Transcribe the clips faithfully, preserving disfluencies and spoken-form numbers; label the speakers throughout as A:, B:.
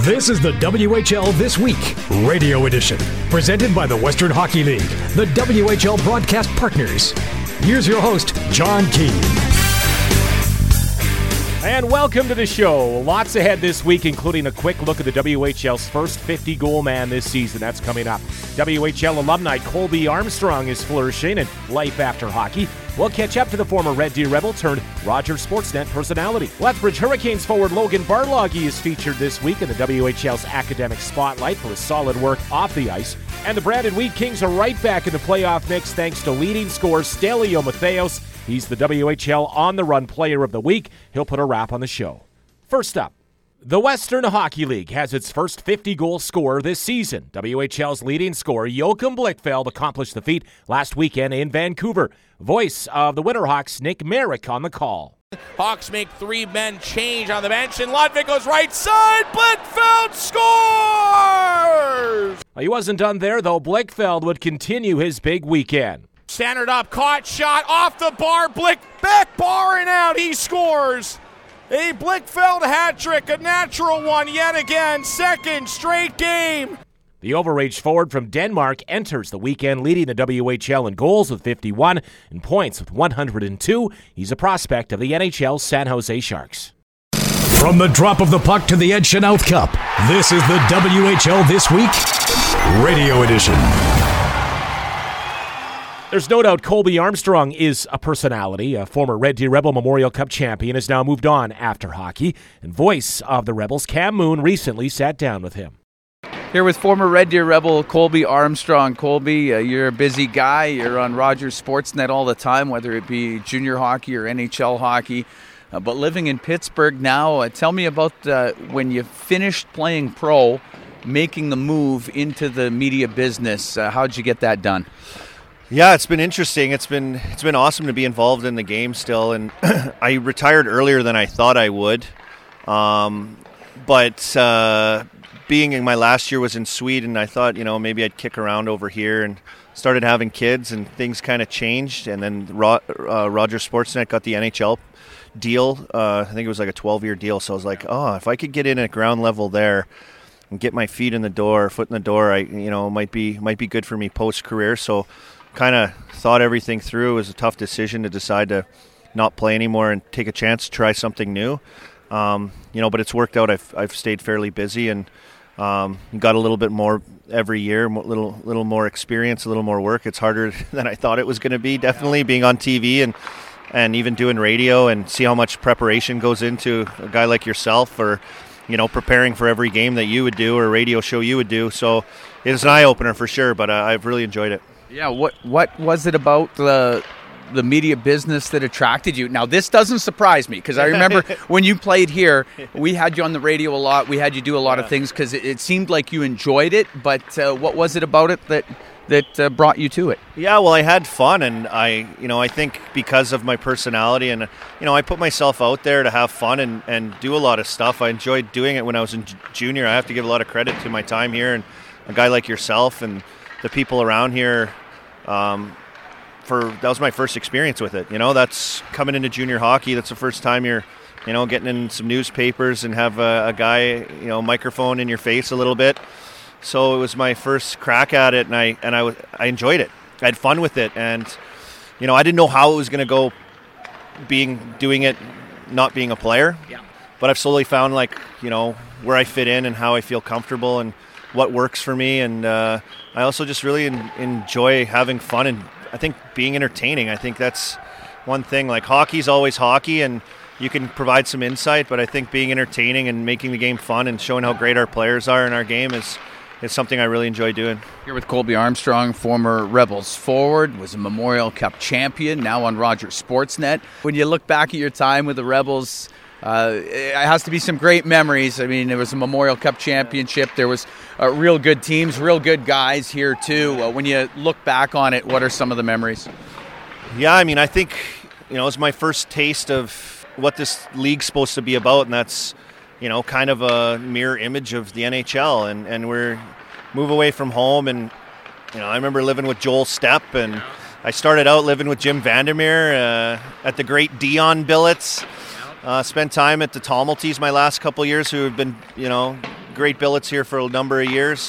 A: This is the W H L This Week Radio Edition, presented by the Western Hockey League, the W H L broadcast partners. Here's your host, John Keane.
B: And welcome to the show. Lots ahead this week, including a quick look at the W H L's first fifty-goal man this season. That's coming up. W H L alumni Colby Armstrong is flourishing in life after hockey. We'll catch up to the former Red Deer Rebel turned Rogers Sportsnet personality. Lethbridge Hurricanes forward Logan Barloggy is featured this week in the W H L's academic spotlight for his solid work off the ice. And the Brandon Wheat Kings are right back in the playoff mix thanks to leading scorer Stelio Matheos. He's the W H L on-the-run player of the week. He'll put a wrap on the show. First up, the Western Hockey League has its first fifty-goal scorer this season. W H L's leading scorer, Joachim Blichfeld, accomplished the feat last weekend in Vancouver. Voice of the Winterhawks, Nick Merrick, on the call.
C: Hawks make three men change on the bench, and Ludvig goes right side. Blichfeld scores!
B: He wasn't done there, though. Blichfeld would continue his big weekend.
C: Standard up, caught, shot, off the bar, Blick, back bar and out, he scores! A Blichfeld hat trick, a natural one yet again, second straight game.
B: The overage forward from Denmark enters the weekend leading the W H L in goals with fifty-one and points with one hundred two. He's a prospect of the N H L's San Jose Sharks.
A: From the drop of the puck to the Ed Chynoweth Cup, this is the W H L This Week Radio Edition.
B: There's no doubt Colby Armstrong is a personality. A former Red Deer Rebel Memorial Cup champion has now moved on after hockey. And voice of the Rebels, Cam Moon, recently sat down with him.
D: Here with former Red Deer Rebel Colby Armstrong. Colby, uh, you're a busy guy. You're on Rogers Sportsnet all the time, whether it be junior hockey or N H L hockey. Uh, but living in Pittsburgh now, uh, tell me about uh, when you finished playing pro, making the move into the media business. Uh, how'd you get that done?
E: Yeah, it's been interesting. It's been it's been awesome to be involved in the game still, and I retired earlier than I thought I would. Um, but uh, being in my last year was in Sweden, I thought, you know, maybe I'd kick around over here, and started having kids, and things kind of changed. And then Ro- uh, Rogers Sportsnet got the N H L deal. Uh, I think it was like a twelve-year deal. So I was like, oh, if I could get in at ground level there and get my feet in the door, foot in the door, I you know might be might be good for me post career. So kind of thought everything through. It was a tough decision to decide to not play anymore and take a chance to try something new. Um, you know, but it's worked out. I've I've stayed fairly busy and um, got a little bit more every year, a little little more experience, a little more work. It's harder than I thought it was going to be. Definitely being on T V and and even doing radio, and see how much preparation goes into a guy like yourself, or you know, preparing for every game that you would do or a radio show you would do. So it's an eye opener for sure. But uh, I've really enjoyed it.
D: Yeah, what what was it about the the media business that attracted you? Now, this doesn't surprise me, because I remember when you played here, we had you on the radio a lot. We had you do a lot yeah. of things because it, it seemed like you enjoyed it. But uh, what was it about it that that uh, brought you to it?
E: Yeah, well, I had fun, and I, you know, I think because of my personality, and you know, I put myself out there to have fun and, and do a lot of stuff. I enjoyed doing it when I was in junior. I have to give a lot of credit to my time here, and a guy like yourself and the people around here. Um, for that was my first experience with it. You know, that's coming into junior hockey. That's the first time you're, you know, getting in some newspapers and have a, a guy, you know, microphone in your face a little bit. So it was my first crack at it, and I and I I enjoyed it. I had fun with it, and you know, I didn't know how it was going to go, being doing it, not being a player.
D: Yeah.
E: But I've slowly found, like, you know, where I fit in and how I feel comfortable and what works for me, and uh, I also just really en- enjoy having fun, and I think being entertaining. I think that's one thing. Like, hockey's always hockey, and you can provide some insight, but I think being entertaining and making the game fun and showing how great our players are in our game is is something I really enjoy doing.
D: Here with Colby Armstrong, former Rebels forward, was a Memorial Cup champion, now on Rogers Sportsnet. When you look back at your time with the Rebels, Uh, it has to be some great memories. I mean, there was a Memorial Cup championship. There was uh, real good teams, real good guys here too. Uh, when you look back on it, what are some of the memories?
E: Yeah, I mean, I think, you know, it was my first taste of what this league's supposed to be about, and that's, you know, kind of a mirror image of the N H L. And, and we're move away from home, and, you know, I remember living with Joel Stepp, and I started out living with Jim Vandermeer uh, at the great Dion Billets. Uh, spent time at the Tumulties my last couple years, who have been, you know, great billets here for a number of years.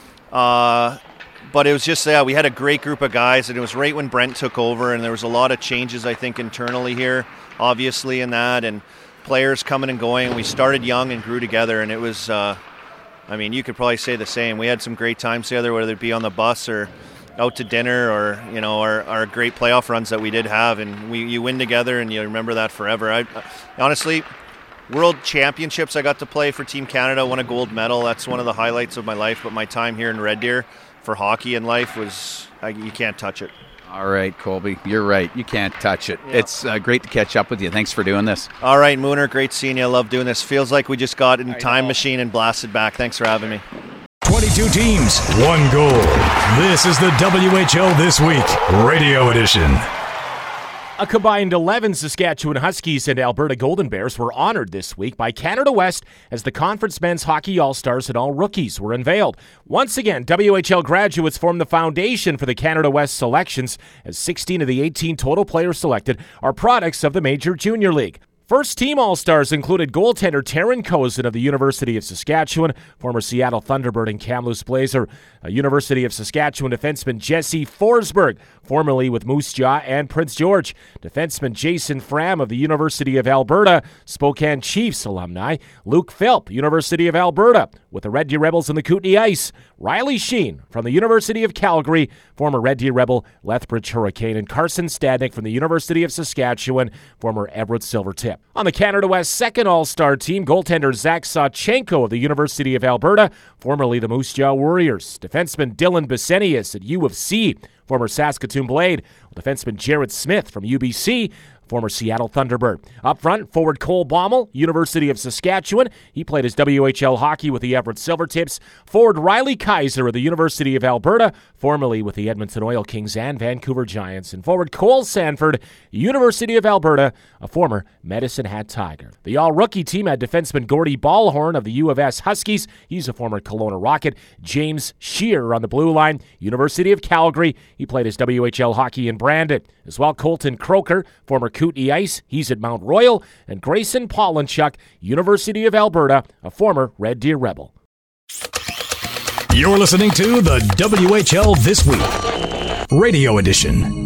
E: Uh, but it was just, yeah, we had a great group of guys, and it was right when Brent took over, and there was a lot of changes, I think, internally here, obviously, in that, and players coming and going, and we started young and grew together, and it was, uh, I mean, you could probably say the same. We had some great times together, whether it be on the bus or out to dinner, or, you know, our, our great playoff runs that we did have, and we you win together, and you remember that forever. I honestly, World Championships I got to play for Team Canada, won a gold medal. That's one of the highlights of my life, but my time here in Red Deer for hockey in life was, I, you can't touch it.
D: All right, Colby, you're right. You can't touch it. Yeah. It's uh, great to catch up with you. Thanks for doing this.
E: All right, Mooner, great seeing you. I love doing this. Feels like we just got in a time machine and blasted back. Thanks for having me.
A: twenty-two teams, one goal. This is the W H L This Week Radio Edition.
B: A combined eleven Saskatchewan Huskies and Alberta Golden Bears were honored this week by Canada West as the Conference Men's Hockey All-Stars and all rookies were unveiled. Once again, W H L graduates formed the foundation for the Canada West selections, as sixteen of the eighteen total players selected are products of the Major Junior League. First-team All-Stars included goaltender Taran Kozun of the University of Saskatchewan, former Seattle Thunderbird and Kamloops Blazer, a University of Saskatchewan defenseman Jesse Forsberg, formerly with Moose Jaw and Prince George, defenseman Jason Fram of the University of Alberta, Spokane Chiefs alumni, Luke Philp, University of Alberta, with the Red Deer Rebels and the Kootenay Ice, Riley Sheen from the University of Calgary, former Red Deer Rebel, Lethbridge Hurricane, and Carson Stadnick from the University of Saskatchewan, former Everett Silvertip. On the Canada West second All-Star team, goaltender Zach Sawchenko of the University of Alberta, formerly the Moose Jaw Warriors, defenseman Dylan Besenius at U of C, former Saskatoon Blade, defenseman Jared Smith from U B C, former Seattle Thunderbird. Up front, forward Cole Baumel, University of Saskatchewan. He played his W H L hockey with the Everett Silvertips. Forward Riley Kaiser of the University of Alberta, formerly with the Edmonton Oil Kings and Vancouver Giants. And forward Cole Sanford, University of Alberta, a former Medicine Hat Tiger. The all-rookie team had defenseman Gordy Ballhorn of the U of S Huskies. He's a former Kelowna Rocket. James Shearer on the blue line, University of Calgary. He played his W H L hockey in Brandon. As well, Colton Croker, former Kootenay Ice. He's at Mount Royal. And Grayson Pollinchuk, University of Alberta, a former Red Deer Rebel.
A: You're listening to the W H L This Week Radio Edition.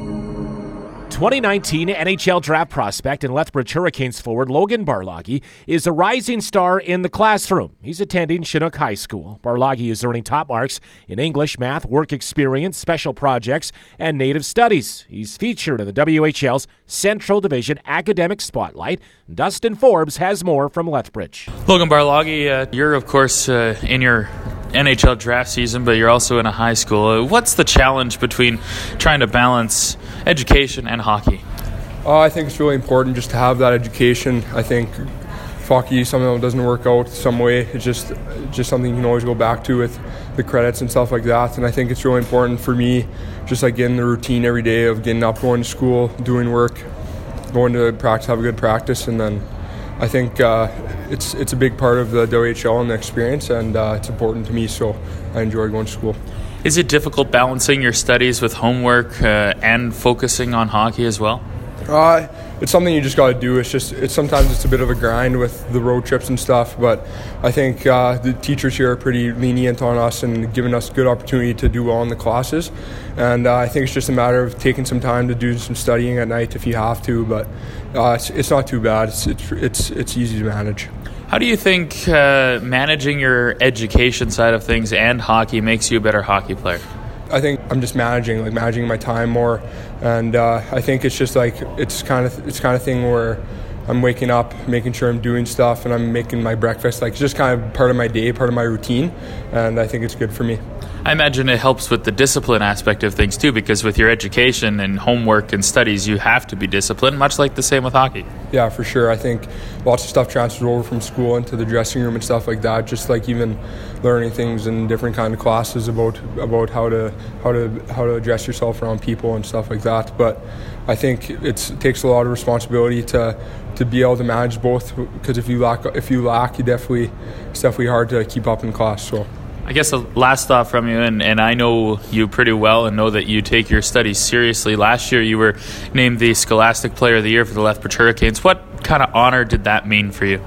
B: twenty nineteen N H L draft prospect and Lethbridge Hurricanes forward Logan Barloggy is a rising star in the classroom. He's attending Chinook High School. Barloggy is earning top marks in English, math, work experience, special projects, and native studies. He's featured in the W H L's Central Division Academic Spotlight. Dustin Forbes has more from Lethbridge.
F: Logan Barloggy, uh, you're of course uh, in your N H L draft season, but you're also in a high school. Uh, what's the challenge between trying to balance education and hockey?
G: Uh, I think it's really important just to have that education. I think if hockey somehow doesn't work out some way, it's just just something you can always go back to with the credits and stuff like that. And I think it's really important for me, just like getting the routine every day of getting up, going to school, doing work, going to practice, have a good practice, and then I think uh, it's it's a big part of the W H L and the experience, and uh, it's important to me, so I enjoy going to school.
F: Is it difficult balancing your studies with homework uh, and focusing on hockey as well?
G: Uh, it's something you just got to do. It's just it's sometimes it's a bit of a grind with the road trips and stuff, but I think uh, the teachers here are pretty lenient on us and giving us good opportunity to do well in the classes. And uh, I think it's just a matter of taking some time to do some studying at night if you have to, but uh, it's, it's not too bad. It's, it's it's it's easy to manage.
F: How do you think uh, managing your education side of things and hockey makes you a better hockey player?
G: I think I'm just managing, like managing my time more, and uh, I think it's just like it's kind of it's kind of thing where I'm waking up, making sure I'm doing stuff, and I'm making my breakfast. Like it's just kind of part of my day, part of my routine, and I think it's good for me.
F: I imagine it helps with the discipline aspect of things too, because with your education and homework and studies, you have to be disciplined, much like the same with hockey.
G: Yeah, for sure. I think lots of stuff transfers over from school into the dressing room and stuff like that. Just like even learning things in different kind of classes about about how to how to how to address yourself around people and stuff like that. But I think it's, it takes a lot of responsibility to to be able to manage both, because if you lack if you lack, you definitely it's definitely hard to keep up in class. So.
F: I guess a last thought from you, and, and I know you pretty well and know that you take your studies seriously. Last year you were named the Scholastic Player of the Year for the Lethbridge Hurricanes. What kind of honor did that mean for you?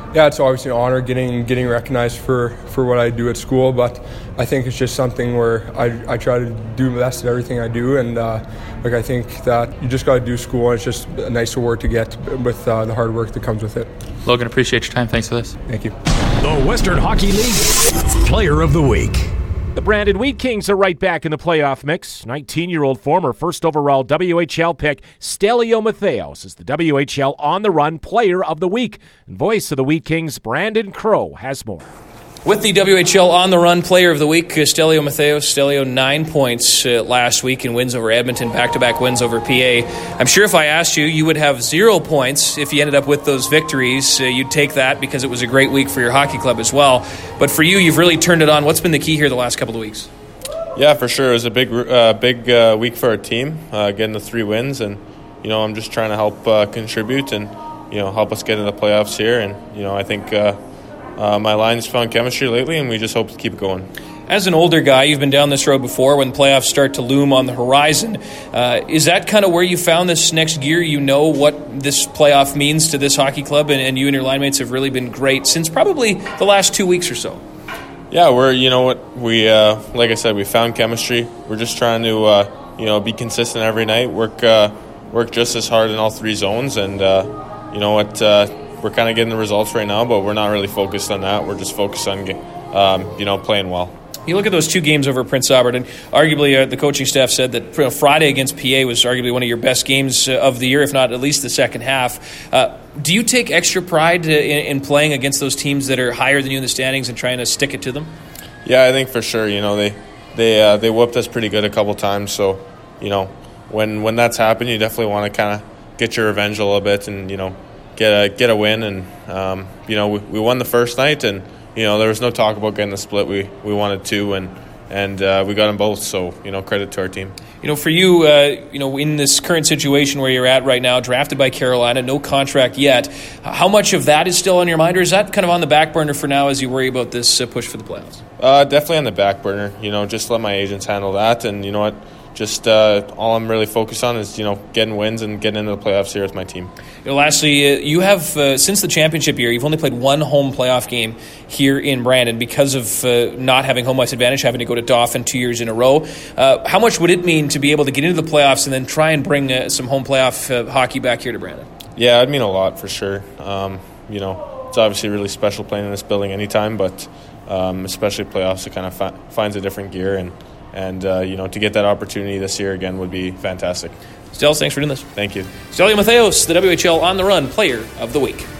G: Yeah, it's obviously an honor getting getting recognized for, for what I do at school, but I think it's just something where I, I try to do the best at everything I do, and uh, like I think that you just got to do school, and it's just a nice award to get with uh, the hard work that comes with it.
F: Logan, appreciate your time. Thanks for this.
G: Thank you.
A: The Western Hockey League Player of the Week.
B: The Brandon Wheat Kings are right back in the playoff mix. nineteen-year-old former first overall W H L pick Stelio Matheos is the W H L On the Run Player of the Week. And voice of the Wheat Kings, Brandon Crow, has more.
H: With the W H L On the Run Player of the Week, Stelio Matheos. Stelio, nine points uh, last week in wins over Edmonton, back-to-back wins over P A. I'm sure if I asked you, you would have zero points if you ended up with those victories. Uh, you'd take that because it was a great week for your hockey club as well. But for you, you've really turned it on. What's been the key here the last couple of weeks?
I: Yeah, for sure. It was a big uh, big uh, week for our team, uh, getting the three wins. And, you know, I'm just trying to help uh, contribute and, you know, help us get into the playoffs here. And, you know, I think... Uh, Uh, my line's found chemistry lately, and we just hope to keep it going.
H: As an older guy, you've been down this road before when playoffs start to loom on the horizon. Uh, is that kind of where you found this next gear? You know what this playoff means to this hockey club, and, and you and your line mates have really been great since probably the last two weeks or so.
I: Yeah, we're, you know what, we, uh, like I said, we found chemistry. We're just trying to, uh, you know, be consistent every night, work, uh, work just as hard in all three zones, and, uh, you know what, uh, we're kind of getting the results right now, but we're not really focused on that. We're just focused on, um, you know, playing well.
H: You look at those two games over Prince Albert, and arguably uh, the coaching staff said that you know, Friday against P A was arguably one of your best games uh, of the year, if not at least the second half. Uh, do you take extra pride uh, in, in playing against those teams that are higher than you in the standings and trying to stick it to them?
I: Yeah, I think for sure. You know, they they uh, they whooped us pretty good a couple times, so you know when when that's happened, you definitely want to kind of get your revenge a little bit and you know. Get a get a win, and um, you know we, we won the first night, and you know there was no talk about getting the split. We we wanted two, and and uh, we got them both. So you know credit to our team.
H: You know, for you, uh, you know, in this current situation where you're at right now, drafted by Carolina, no contract yet. How much of that is still on your mind, or is that kind of on the back burner for now as you worry about this uh, push for the playoffs?
I: Uh, definitely on the back burner. You know, just let my agents handle that, and you know what. Just uh, all I'm really focused on is, you know, getting wins and getting into the playoffs here with my team.
H: You know, lastly, uh, you have, uh, since the championship year, you've only played one home playoff game here in Brandon because of uh, not having home ice advantage, having to go to Dauphin two years in a row. Uh, how much would it mean to be able to get into the playoffs and then try and bring uh, some home playoff uh, hockey back here to Brandon?
I: Yeah, it'd mean a lot for sure. Um, you know, it's obviously really special playing in this building anytime, but um, especially playoffs, it kind of fi- finds a different gear, and And, uh, you know, to get that opportunity this year again would be fantastic.
H: Stel, thanks for doing this.
I: Thank you.
H: Stelio Matheos, the W H L On the Run Player of the Week.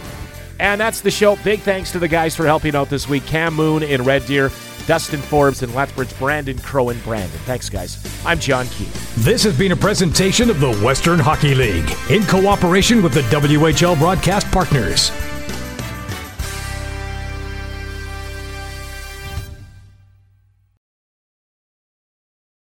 B: And that's the show. Big thanks to the guys for helping out this week. Cam Moon in Red Deer, Dustin Forbes in Lethbridge, Brandon Crow in Brandon. Thanks, guys. I'm John Key.
A: This has been a presentation of the Western Hockey League in cooperation with the W H L broadcast partners.